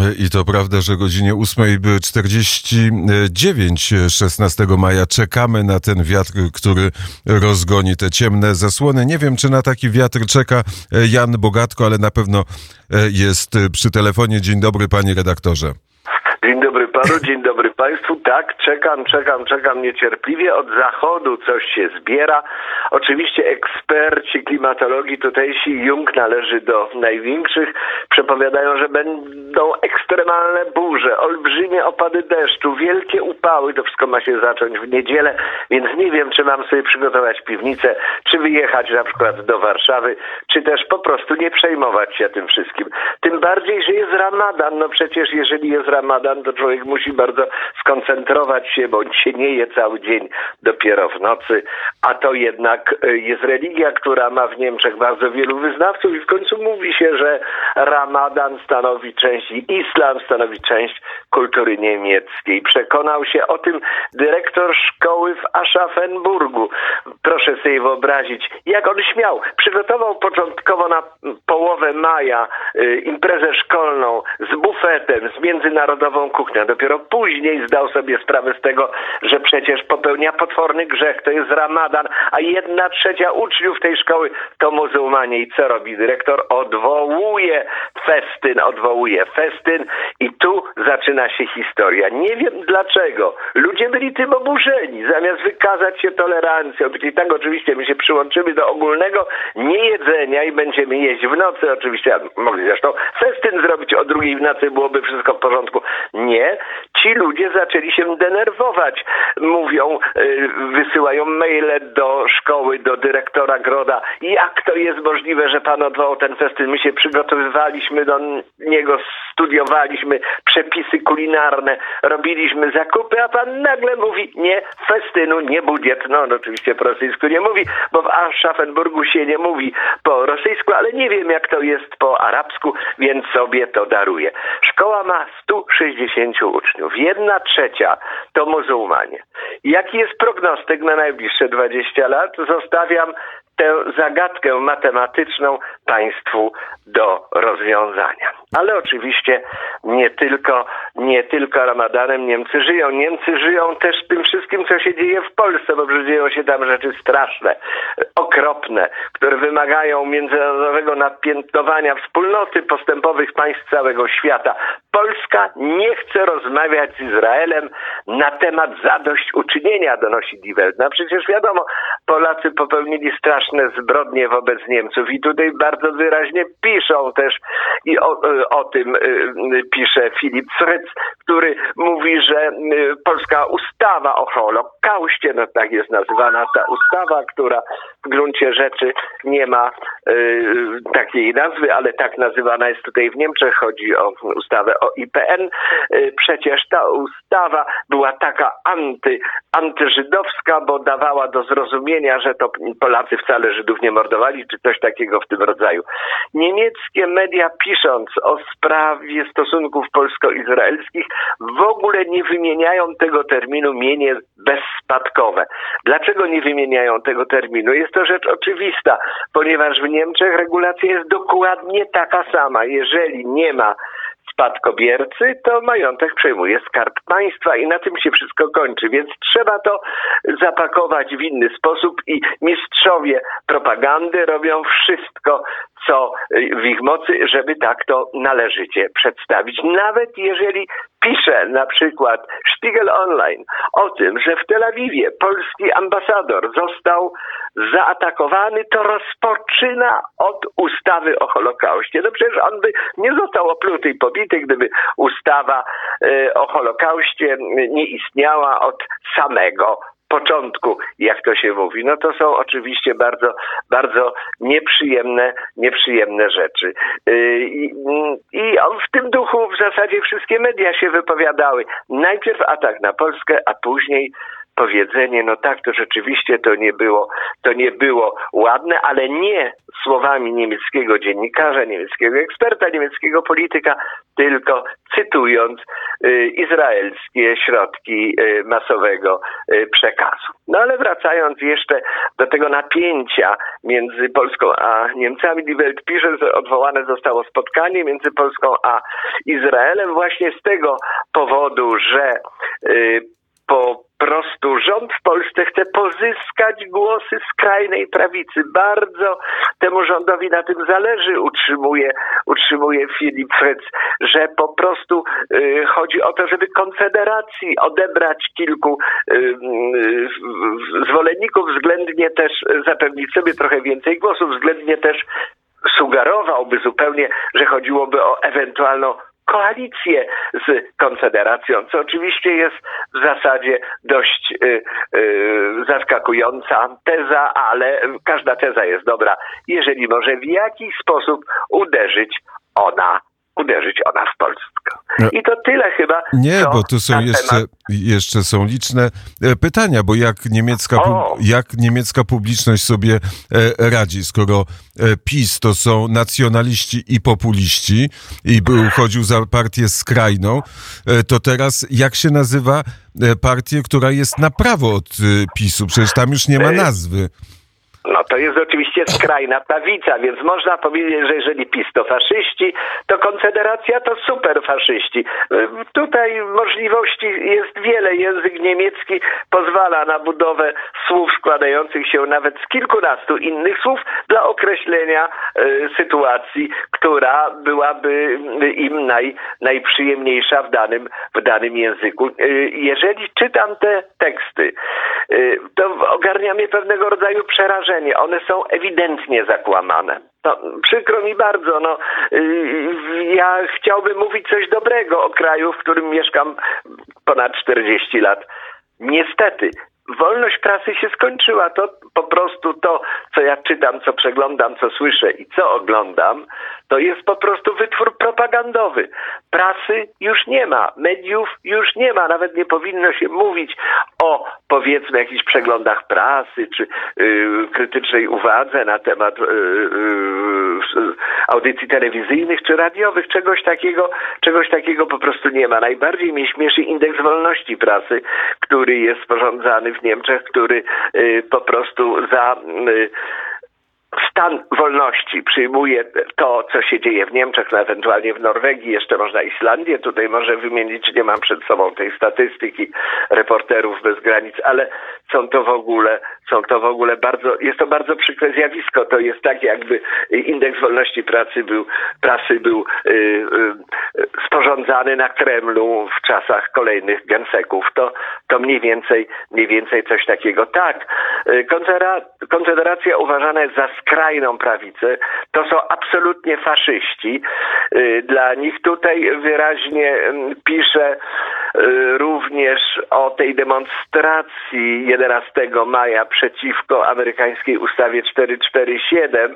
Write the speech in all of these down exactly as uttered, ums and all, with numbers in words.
I to prawda, że o godzinie ósmej czterdzieści dziewięć szesnastego maja czekamy na ten wiatr, który rozgoni te ciemne zasłony. Nie wiem, czy na taki wiatr czeka Jan Bogatko, ale na pewno jest przy telefonie. Dzień dobry, panie redaktorze. Dzień dobry panu, dzień dobry państwu. Tak, czekam, czekam, czekam niecierpliwie. Od zachodu coś się zbiera. Oczywiście eksperci klimatologii tutejsi, Jung należy do największych, przepowiadają, że będą ekstremalne burze, olbrzymie opady deszczu, wielkie upały. To wszystko ma się zacząć w niedzielę, więc nie wiem, czy mam sobie przygotować piwnicę, czy wyjechać na przykład do Warszawy, czy też po prostu nie przejmować się tym wszystkim. Tym bardziej, że jest Ramadan. No przecież jeżeli jest Ramadan, to człowiek musi bardzo skoncentrować się, bądź się nie je cały dzień dopiero w nocy, a to jednak jest religia, która ma w Niemczech bardzo wielu wyznawców i w końcu mówi się, że Ramadan stanowi część i islam stanowi część kultury niemieckiej. Przekonał się o tym dyrektor szkoły w Aschaffenburgu. Proszę sobie wyobrazić, jak on śmiał. Przygotował początkowo na połowę maja y, imprezę szkolną z bufetem, z międzynarodową kuchnią. Dopiero później zdał sobie sprawę z tego, że przecież popełnia potworny grzech. To jest Ramadan, a jedna trzecia uczniów tej szkoły to muzułmanie. I co robi dyrektor? Odwołuje festyn, odwołuje festyn i tu zaczyna się historia. Nie wiem dlaczego. Ludzie byli tym oburzeni. Zamiast wykazać się tolerancją, i tak oczywiście my się przyłączymy do ogólnego niejedzenia i będziemy jeść w nocy. Oczywiście mogli zresztą festyn zrobić o drugiej w nocy, byłoby wszystko w porządku. Nie. Ci ludzie zaczęli się denerwować. Mówią, yy, wysyłają maile do szkoły, do dyrektora Groda. Jak to jest możliwe, że pan odwołał ten festyn? My się przygotowywaliśmy do niego, studiowaliśmy przepisy kulinarne, robiliśmy zakupy, a pan nagle mówi nie, festynu, nie budiet. No on oczywiście po rosyjsku nie mówi, bo w Aschaffenburgu się nie mówi po rosyjsku, ale nie wiem jak to jest po arabsku, więc sobie to daruję. Szkoła ma stu sześćdziesięciu uczniów. Jedna trzecia to muzułmanie. Jaki jest prognostyk na najbliższe dwadzieścia lat? Zostawiam tę zagadkę matematyczną państwu do rozwiązania. Ale oczywiście nie tylko, nie tylko Ramadanem Niemcy żyją. Niemcy żyją też tym wszystkim, co się dzieje w Polsce, bo przecież dzieją się tam rzeczy straszne, okropne, które wymagają międzynarodowego napiętnowania wspólnoty postępowych państw całego świata. Polska nie chce rozmawiać z Izraelem na temat zadośćuczynienia, donosi Die Welt. No przecież wiadomo, Polacy popełnili straszne zbrodnie wobec Niemców i tutaj bardzo wyraźnie piszą też i o, o tym pisze Filip Fryc, który mówi, że polska ustawa o Holokauście, no tak jest nazywana ta ustawa, która w gruncie rzeczy nie ma y, takiej nazwy, ale tak nazywana jest tutaj w Niemczech, chodzi o ustawę o I P N. Y, przecież ta ustawa była taka anty, antyżydowska, bo dawała do zrozumienia, że to Polacy wcale Żydów nie mordowali, czy coś takiego w tym rodzaju. Niemieckie media, pisząc o sprawie stosunków polsko-izraelskich, w ogóle nie wymieniają tego terminu mienie bezspadkowe. Dlaczego nie wymieniają tego terminu? Jest to rzecz oczywista, ponieważ w Niemczech regulacja jest dokładnie taka sama. Jeżeli nie ma spadkobiercy, to majątek przejmuje Skarb Państwa i na tym się wszystko kończy, więc trzeba to zapakować w inny sposób i mistrzowie propagandy robią wszystko, co w ich mocy, żeby tak to należycie przedstawić. Nawet jeżeli pisze na przykład Spiegel Online o tym, że w Tel Awiwie polski ambasador został zaatakowany, to rozpoczyna od ustawy o Holokauście. No przecież on by nie został opluty i pobity, gdyby ustawa y, o Holokauście nie istniała od samego początku, jak to się mówi. No to są oczywiście bardzo, bardzo nieprzyjemne, nieprzyjemne rzeczy. I, i w tym duchu w zasadzie wszystkie media się wypowiadały. Najpierw atak na Polskę, a później powiedzenie, no tak, to rzeczywiście to nie było, to nie było ładne, ale nie słowami niemieckiego dziennikarza, niemieckiego eksperta, niemieckiego polityka, tylko cytując izraelskie środki masowego przekazu. No ale wracając jeszcze do tego napięcia między Polską a Niemcami, Die Welt pisze, że odwołane zostało spotkanie między Polską a Izraelem właśnie z tego powodu, że po prostu rząd w Polsce chce pozyskać głosy skrajnej prawicy. Bardzo temu rządowi na tym zależy, utrzymuje, utrzymuje Filip Fryc, że po prostu y, chodzi o to, żeby Konfederacji odebrać kilku y, y, zwolenników, względnie też zapewnić sobie trochę więcej głosów, względnie też sugerowałby zupełnie, że chodziłoby o ewentualną koalicję z Konfederacją, co oczywiście jest w zasadzie dość y, y, zaskakująca teza, ale każda teza jest dobra, jeżeli może w jakiś sposób uderzyć ona uderzyć ona w Polskę. I to tyle chyba. Nie, bo tu są jeszcze, jeszcze są liczne pytania, bo jak niemiecka, jak niemiecka publiczność sobie radzi, skoro PiS to są nacjonaliści i populiści i był, chodził za partię skrajną, to teraz jak się nazywa partię, która jest na prawo od PiSu? Przecież tam już nie ma nazwy. No to jest oczywiście skrajna prawica, więc można powiedzieć, że jeżeli PiS to faszyści, to Konfederacja to superfaszyści. Tutaj możliwości jest wiele. Język niemiecki pozwala na budowę słów składających się nawet z kilkunastu innych słów dla określenia y, sytuacji, która byłaby im naj, najprzyjemniejsza w danym, w danym języku. Y, jeżeli czytam te teksty, y, to ogarnia mnie pewnego rodzaju przerażenie. One są ewidentnie zakłamane. No, przykro mi bardzo, no, yy, ja chciałbym mówić coś dobrego o kraju, w którym mieszkam ponad czterdzieści lat. Niestety, wolność prasy się skończyła. To po prostu to, co ja czytam, co przeglądam, co słyszę i co oglądam, to jest po prostu wytwór propagandowy. Prasy już nie ma, mediów już nie ma. Nawet nie powinno się mówić o, powiedzmy, jakichś przeglądach prasy, czy yy, krytycznej uwadze na temat yy, yy, audycji telewizyjnych, czy radiowych. Czegoś takiego, czegoś takiego po prostu nie ma. Najbardziej mnie śmieszy indeks wolności prasy, który jest sporządzany w Niemczech, który yy, po prostu za... Yy, stan wolności przyjmuje to, co się dzieje w Niemczech, no ewentualnie w Norwegii, jeszcze można Islandię tutaj może wymienić, nie mam przed sobą tej statystyki reporterów bez granic, ale są to w ogóle, są to w ogóle bardzo, jest to bardzo przykre zjawisko, to jest tak, jakby indeks wolności pracy był, prasy był yy, yy, sporządzany na Kremlu w czasach kolejnych genseków, to, to mniej więcej, mniej więcej coś takiego. Tak, konfedera- Konfederacja uważana jest za skrajną prawicę, to są absolutnie faszyści. Dla nich tutaj wyraźnie pisze również o tej demonstracji jedenastego maja przeciwko amerykańskiej ustawie czterysta czterdzieści siedem,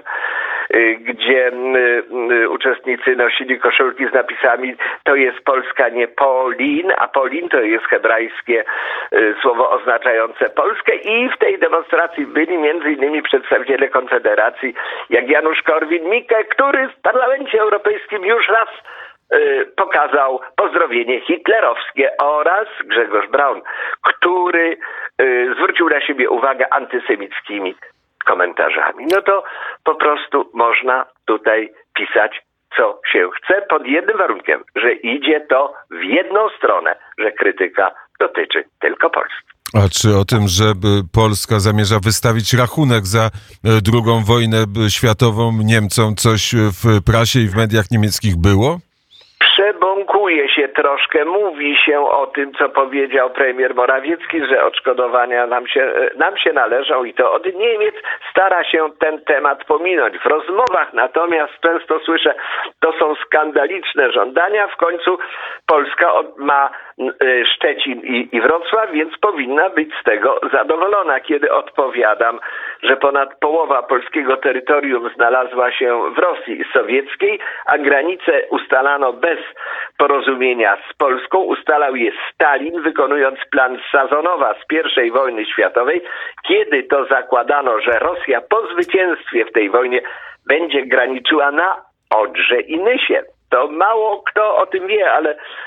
gdzie uczestnicy nosili koszulki z napisami to jest Polska, nie Polin, a Polin to jest hebrajskie słowo oznaczające Polskę i w tej demonstracji byli między innymi przedstawiciele Konfederacji, jak Janusz Korwin-Mikke, który w Parlamencie Europejskim już raz y, pokazał pozdrowienie hitlerowskie, oraz Grzegorz Braun, który y, zwrócił na siebie uwagę antysemickimi komentarzami. No to po prostu można tutaj pisać, co się chce, pod jednym warunkiem, że idzie to w jedną stronę, że krytyka dotyczy tylko Polski. A czy o tym, że Polska zamierza wystawić rachunek za drugą wojnę światową Niemcom, coś w prasie i w mediach niemieckich było? Przebąkuje się troszkę, mówi się o tym, co powiedział premier Morawiecki, że odszkodowania nam się, nam się należą i to od Niemiec stara się ten temat pominąć. W rozmowach natomiast często słyszę, to są skandaliczne żądania, w końcu Polska ma Szczecin i, i Wrocław, więc powinna być z tego zadowolona. Kiedy odpowiadam, że ponad połowa polskiego terytorium znalazła się w Rosji sowieckiej, a granice ustalano bez porozumienia z Polską, ustalał je Stalin, wykonując plan Sazonowa z pierwszej wojny światowej, kiedy to zakładano, że Rosja po zwycięstwie w tej wojnie będzie graniczyła na Odrze i Nysie. To mało kto o tym wie, ale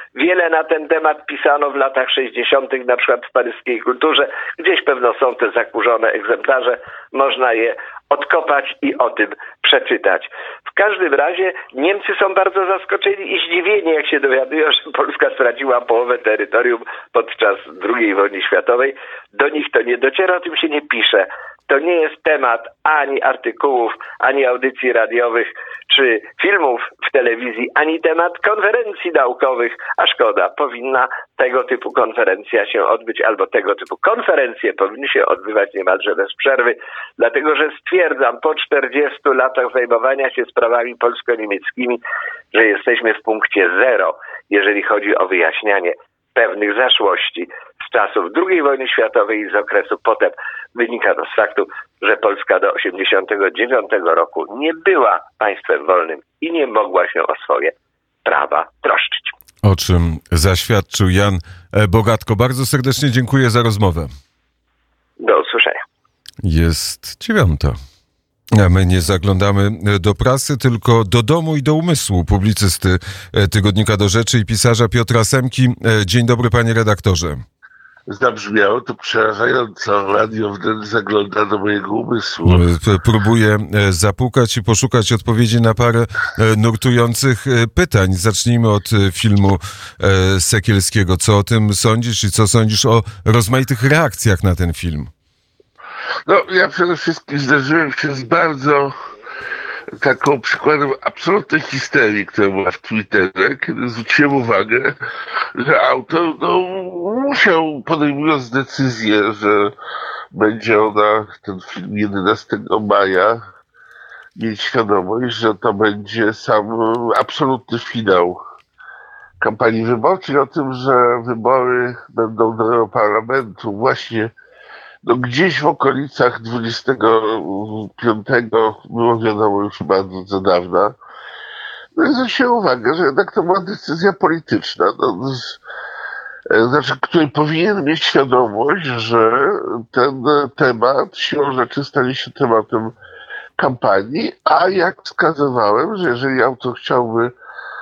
Wiele na ten temat pisano w latach sześćdziesiątych, na przykład w paryskiej kulturze. Gdzieś pewno są te zakurzone egzemplarze. Można je odkopać i o tym przeczytać. W każdym razie Niemcy są bardzo zaskoczeni i zdziwieni, jak się dowiadują, że Polska straciła połowę terytorium podczas drugiej wojny światowej. Do nich to nie dociera, o tym się nie pisze. To nie jest temat ani artykułów, ani audycji radiowych, czy filmów w telewizji, ani temat konferencji naukowych, a szkoda, powinna tego typu konferencja się odbyć, albo tego typu konferencje powinny się odbywać niemalże bez przerwy, dlatego że stwierdzam po czterdziestu latach zajmowania się sprawami polsko-niemieckimi, że jesteśmy w punkcie zero, jeżeli chodzi o wyjaśnianie pewnych zaszłości z czasów drugiej wojny światowej i z okresu potem. Wynika to z faktu, że Polska do osiemdziesiątego dziewiątego roku nie była państwem wolnym i nie mogła się o swoje prawa troszczyć. O czym zaświadczył Jan Bogatko. Bardzo serdecznie dziękuję za rozmowę. Do usłyszenia. Jest dziewiąta. A my nie zaglądamy do prasy, tylko do domu i do umysłu publicysty Tygodnika Do Rzeczy i pisarza Piotra Semki. Dzień dobry, panie redaktorze. Zabrzmiało to przerażająco. Radio wtedy zagląda do mojego umysłu. Próbuję zapukać i poszukać odpowiedzi na parę nurtujących pytań. Zacznijmy od filmu Sekielskiego. Co o tym sądzisz i co sądzisz o rozmaitych reakcjach na ten film? No, ja przede wszystkim zderzyłem się z bardzo taką przykładem absolutnej histerii, która była w Twitterze, kiedy zwróciłem uwagę, że autor no, musiał, podejmując decyzję, że będzie ona, ten film jedenastego maja, mieć świadomość, że to będzie sam absolutny finał kampanii wyborczej, o tym, że wybory będą do Europarlamentu właśnie no gdzieś w okolicach dwudziestego piątego było wiadomo już bardzo za dawna. No i zwróciłem uwagę, że jednak to była decyzja polityczna, no, z, znaczy, której powinien mieć świadomość, że ten temat siłą rzeczy stanie się tematem kampanii, a jak wskazywałem, że jeżeli autor chciałby e,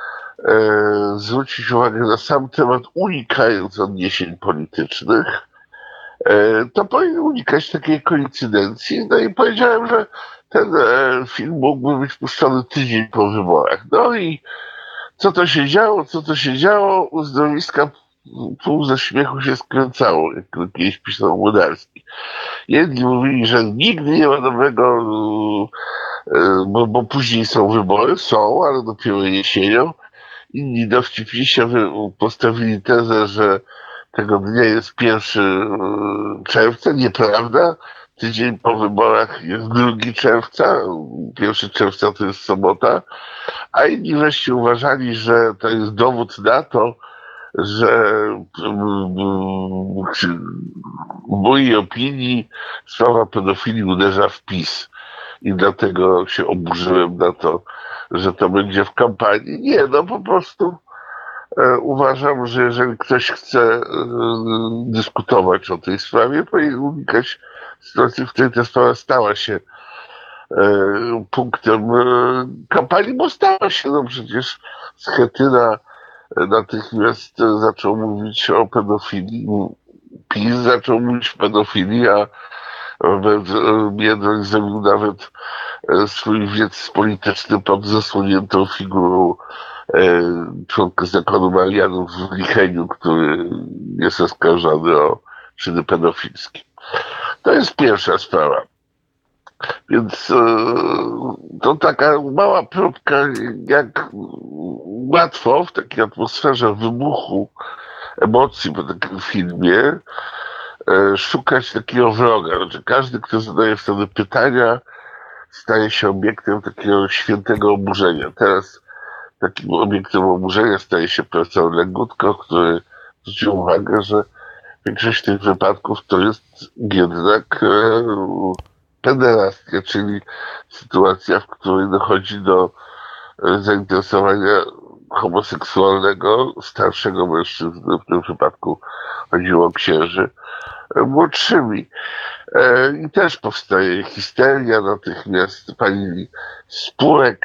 zwrócić uwagę na sam temat, unikając odniesień politycznych, to powinien unikać takiej koincydencji. No i powiedziałem, że ten film mógłby być puszczony tydzień po wyborach. No i co to się działo, co to się działo, uzdrowiska pół ze śmiechu się skręcało, jak kiedyś pisał Młynarski. Jedni mówili, że nigdy nie ma dobrego, bo, bo później są wybory, są, ale dopiero jesienią. Inni dowcipnie postawili tezę, że tego dnia jest pierwszego czerwca, nieprawda. Tydzień po wyborach jest drugiego czerwca, pierwszego czerwca to jest sobota, a inni wreszcie uważali, że to jest dowód na to, że w mojej opinii sprawa pedofilii uderza w PiS. I dlatego się oburzyłem na to, że to będzie w kampanii. Nie, no po prostu uważam, że jeżeli ktoś chce dyskutować o tej sprawie, powinien unikać sytuacji, w której ta sprawa stała się punktem kampanii, bo stała się, no przecież Schetyna natychmiast zaczął mówić o pedofilii, PiS zaczął mówić o pedofilii, a Biedroń zrobił nawet swój wiec polityczny pod zasłoniętą figurą członka zakonu Marianów w Licheniu, który jest oskarżony o czyny pedofilskie. To jest pierwsza sprawa. Więc to taka mała próbka, jak łatwo w takiej atmosferze wybuchu emocji po takim filmie szukać takiego wroga. Znaczy każdy, kto zadaje wtedy pytania, staje się obiektem takiego świętego oburzenia. Teraz takim obiektem oburzenia staje się profesor Legutko, który zwrócił uwagę, że większość tych wypadków to jest jednak e, pederastia, czyli sytuacja, w której dochodzi do e, zainteresowania homoseksualnego starszego mężczyzny, w tym przypadku chodziło o księży, e, młodszymi. E, I też powstaje histeria, natychmiast pani Spurek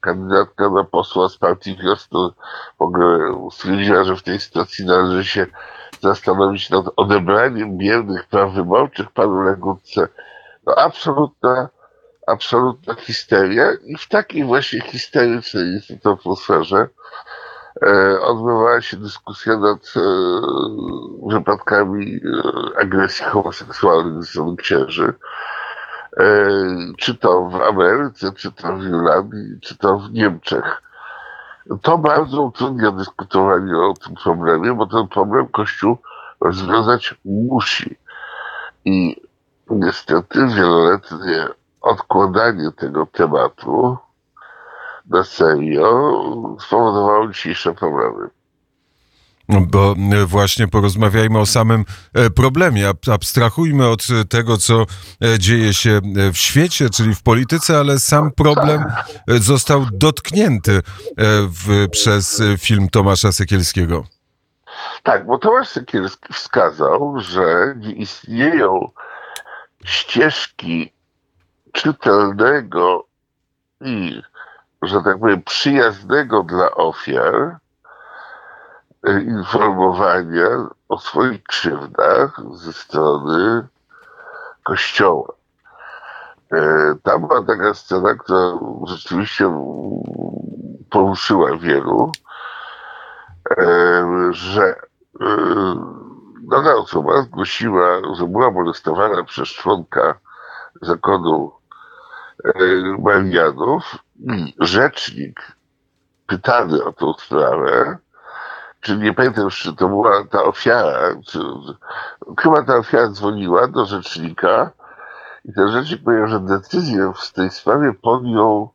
kandydatka na posła z partii Wiosny w ogóle stwierdziła, że w tej sytuacji należy się zastanowić nad odebraniem biernych praw wyborczych panu Legutce. No absolutna, absolutna histeria i w takiej właśnie histerycznej niestety atmosferze e, odbywała się dyskusja nad e, wypadkami e, agresji homoseksualnej ze strony księży. E, czy to w Ameryce, czy to w Irlandii, czy to w Niemczech. To bardzo utrudnia dyskutowanie o tym problemie, bo ten problem Kościół rozwiązać musi. I niestety wieloletnie odkładanie tego tematu na serio spowodowało dzisiejsze problemy. Bo właśnie porozmawiajmy o samym problemie. Abstrahujmy od tego, co dzieje się w świecie, czyli w polityce, ale sam problem został dotknięty w, przez film Tomasza Sekielskiego. Tak, bo Tomasz Sekielski wskazał, że nie istnieją ścieżki czytelnego i, że tak powiem, przyjaznego dla ofiar informowania o swoich krzywdach ze strony Kościoła. Tam była taka scena, która rzeczywiście poruszyła wielu, że dana osoba zgłosiła, że była molestowana przez członka zakonu Marianów i rzecznik pytany o tą sprawę, czy nie pamiętam, czy to była ta ofiara, czy, chyba ta ofiara dzwoniła do rzecznika i ten rzecznik powiedział, że decyzję w tej sprawie podjął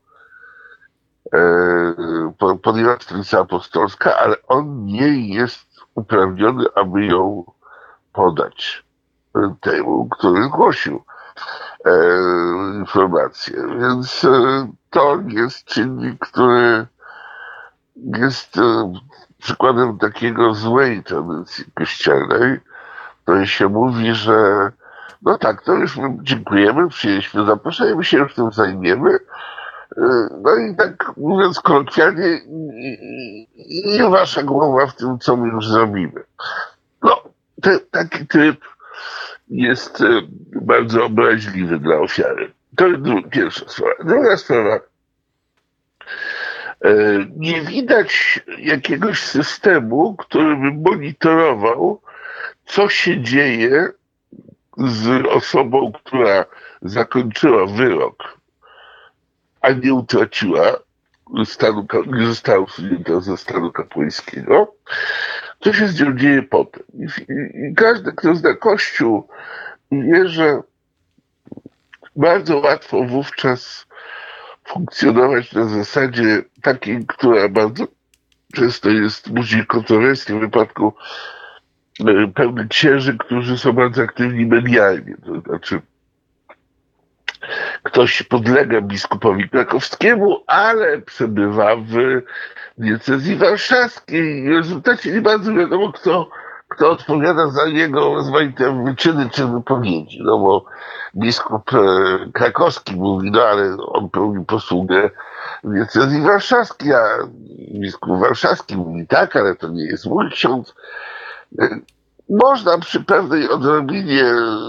e, podjęła Stolica Apostolska, ale on nie jest uprawniony, aby ją podać temu, który zgłosił e, informację. Więc e, to jest czynnik, który jest e, przykładem takiego złej tradycji kościelnej, w której się mówi, że no tak, to już my dziękujemy, przyjęliśmy zaproszenie, my się już tym zajmiemy. No i tak mówiąc kolokwialnie, nie wasza głowa w tym, co my już zrobimy. No, te, taki tryb jest bardzo obraźliwy dla ofiary. To jest pierwsza sprawa. Druga sprawa. Nie widać jakiegoś systemu, który by monitorował, co się dzieje z osobą, która zakończyła wyrok, a nie utraciła stanu, nie została usunięta ze stanu kapłańskiego. Co się z nią dzieje potem? I, i, i każdy, kto zna Kościół, wie, że bardzo łatwo wówczas funkcjonować na zasadzie takiej, która bardzo często jest budzi kontrowersję w wypadku pełnych księży, którzy są bardzo aktywni medialnie. To znaczy ktoś podlega biskupowi krakowskiemu, ale przebywa w diecezji warszawskiej i w rezultacie nie bardzo wiadomo, kto, kto odpowiada za jego rozmaite wyczyny czy wypowiedzi. No bo biskup krakowski mówi, no ale on pełni posługę w diecezji warszawskiej, a biskup warszawski mówi tak, ale to nie jest mój ksiądz. Można przy pewnej odrobinie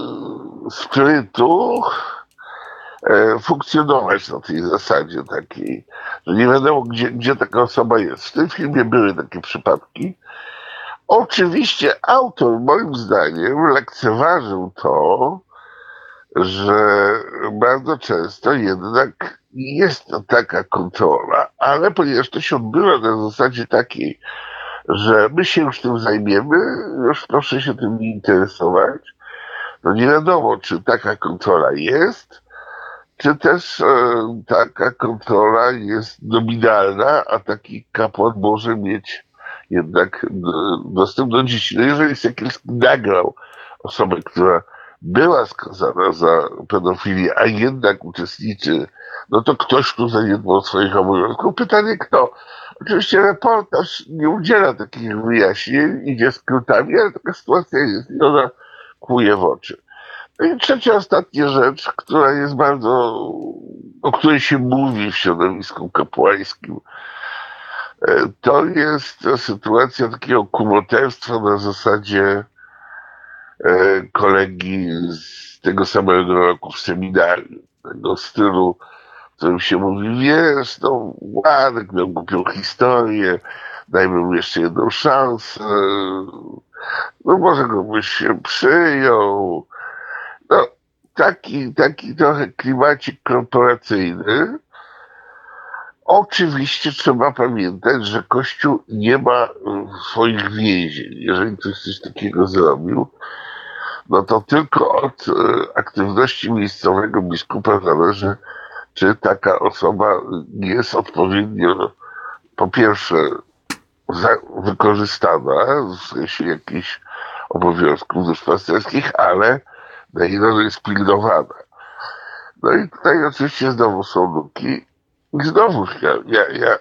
sprytu funkcjonować na tej zasadzie takiej, że nie wiadomo, gdzie, gdzie taka osoba jest. W tym filmie były takie przypadki. Oczywiście autor, moim zdaniem, lekceważył to, że bardzo często jednak jest to taka kontrola, ale ponieważ to się odbywa na zasadzie takiej, że my się już tym zajmiemy, już proszę się tym nie interesować, no nie wiadomo, czy taka kontrola jest, czy też e, taka kontrola jest nominalna, a taki kapłan może mieć jednak dostęp do dzieci. No jeżeli Sekielski nagrał osobę, która była skazana za pedofilię, a jednak uczestniczy, no to ktoś tu zaniedbał swoich obowiązków. Pytanie kto? Oczywiście reportaż nie udziela takich wyjaśnień, idzie skrótami, ale taka sytuacja jest i ona kłuje w oczy. No i trzecia, ostatnia rzecz, która jest bardzo, o której się mówi w środowisku kapłańskim, to jest sytuacja takiego kumoterstwa na zasadzie kolegi z tego samego roku w seminarium, tego stylu, w którym się mówi, wiesz, no Władek miał głupią historię, dajmy mu jeszcze jedną szansę, no może go byś się przyjął. No, taki, taki trochę klimacik korporacyjny. Oczywiście trzeba pamiętać, że Kościół nie ma swoich więzień. Jeżeli ktoś coś takiego zrobił, no to tylko od aktywności miejscowego biskupa zależy, czy taka osoba jest odpowiednio, po pierwsze, wykorzystana w sensie jakichś obowiązków duszpasterskich, ale na ile jest pilnowana. No i tutaj oczywiście znowu są luki. I znowu ja, ja, ja...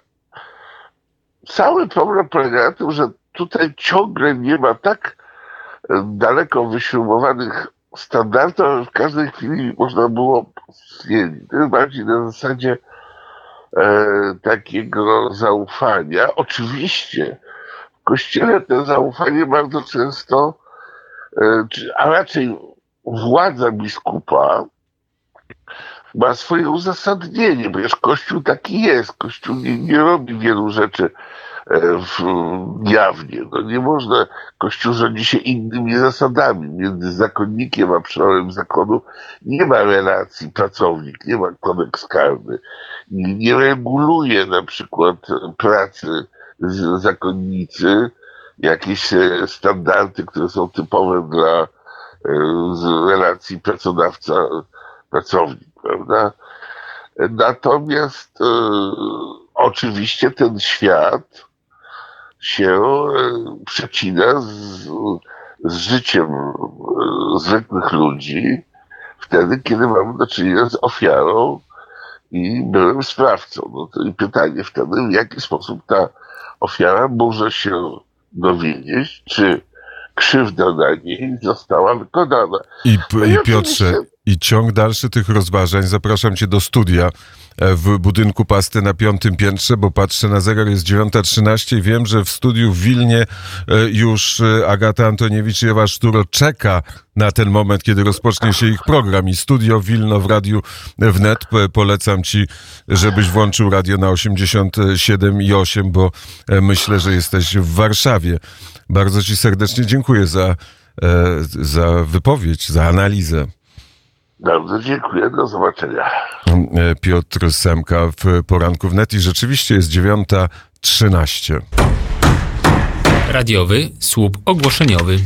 Cały problem polega na tym, że tutaj ciągle nie ma tak daleko wyśrubowanych standardów, ale w każdej chwili można było stwierdzić. To jest bardziej na zasadzie e, takiego zaufania. Oczywiście w Kościele to zaufanie bardzo często, e, a raczej władza biskupa ma swoje uzasadnienie, ponieważ Kościół taki jest. Kościół nie, nie robi wielu rzeczy w, jawnie. No nie można, Kościół rządzi się innymi zasadami. Między zakonnikiem a przeorem zakonu nie ma relacji pracownik, nie ma kodeks karny. Nie, nie reguluje na przykład pracy z zakonnicy, jakieś standardy, które są typowe dla z relacji pracodawca-pracownik, prawda? Natomiast e, oczywiście ten świat się e, przecina z, z życiem e, zwykłych ludzi wtedy, kiedy mamy do czynienia z ofiarą i byłym sprawcą. No to i pytanie wtedy, w jaki sposób ta ofiara może się dowiedzieć, czy krzywda na niej została wykonana. I, no i i Piotrze, oczywiście... i ciąg dalszy tych rozważań. Zapraszam cię do studia w budynku Pasty na piątym piętrze, bo patrzę na zegar, jest dziewiąta trzynaście i wiem, że w studiu w Wilnie już Agata Antoniewicz i Ewa Szturo czeka na ten moment, kiedy rozpocznie się ich program. I Studio Wilno w Radiu Wnet. Polecam ci, żebyś włączył radio na osiemdziesiąt siedem i osiem, bo myślę, że jesteś w Warszawie. Bardzo ci serdecznie dziękuję za, za wypowiedź, za analizę. Bardzo dziękuję, do zobaczenia. Piotr Semka w Poranku Wnet i rzeczywiście jest dziewiąta trzynaście. Radiowy słup ogłoszeniowy.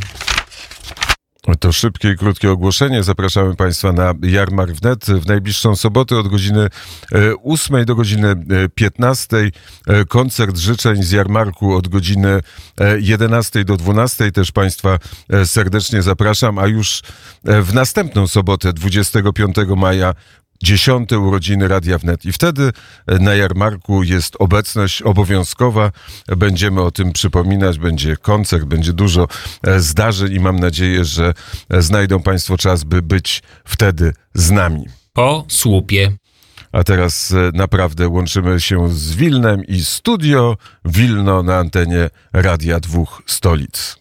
To szybkie i krótkie ogłoszenie. Zapraszamy Państwa na Jarmark Wnet w najbliższą sobotę od godziny ósmej do godziny piętnastej. Koncert życzeń z Jarmarku od godziny jedenastej do dwunastej. Też Państwa serdecznie zapraszam, a już w następną sobotę, dwudziestego piątego maja, dziesiąte urodziny Radia Wnet. I wtedy na jarmarku jest obecność obowiązkowa. Będziemy o tym przypominać. Będzie koncert, będzie dużo zdarzeń i mam nadzieję, że znajdą Państwo czas, by być wtedy z nami. Po słupie. A teraz naprawdę łączymy się z Wilnem i Studio Wilno na antenie Radia Dwóch Stolic.